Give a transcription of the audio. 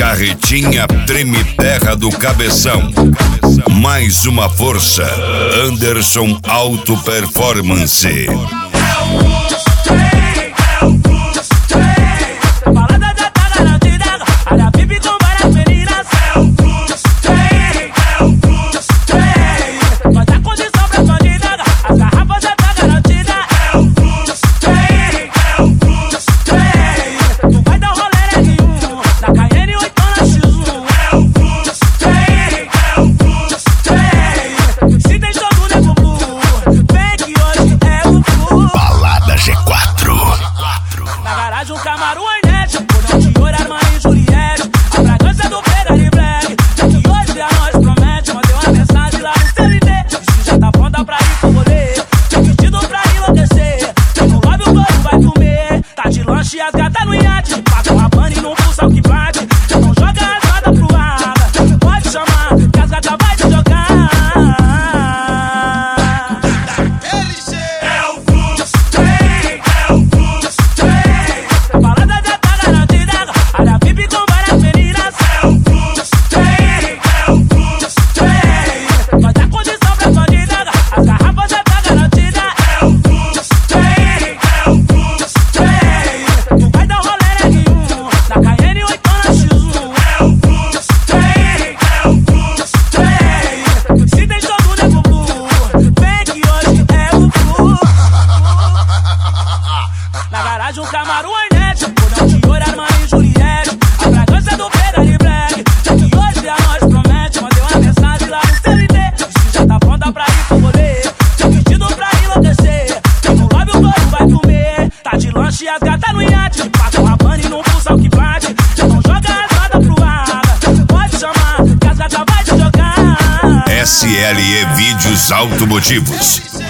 Carretinha Treme Terra do Cabeção. Mais uma força. Anderson Auto Performance. Um Camaro Hornet, cordão de ouro, Armani e Juliette, a fragrância do Ferrari Black, que hoje a nós promete. Mandei uma mensagem lá no CLT, diz que já tá pronta pra ir pro rolê, tem vestido pra enlouquecer, no lobby o corpo vai comer, tá de lanche e as gatas no iate, paga uma banda e não pulsa o que bate, não joga as rodas pro ar, pode chamar, que as gatas vai te jogar. Um Camaro Hornet, cordão de ouro, Armani e Juliette, a fragrância do Ferrari Black, que hoje a nós promete. Mandei uma mensagem lá no CLT, diz que já tá pronta pra ir pro rolê, tem vestido pra enlouquecer, no lobby o corpo vai comer, tá de lanche e as gatas no iate, passa uma banda e não pulsa o que bate, não joga as rodas pro ar, pode chamar, que as gatas vai te jogar. SLE Vídeos Automotivos.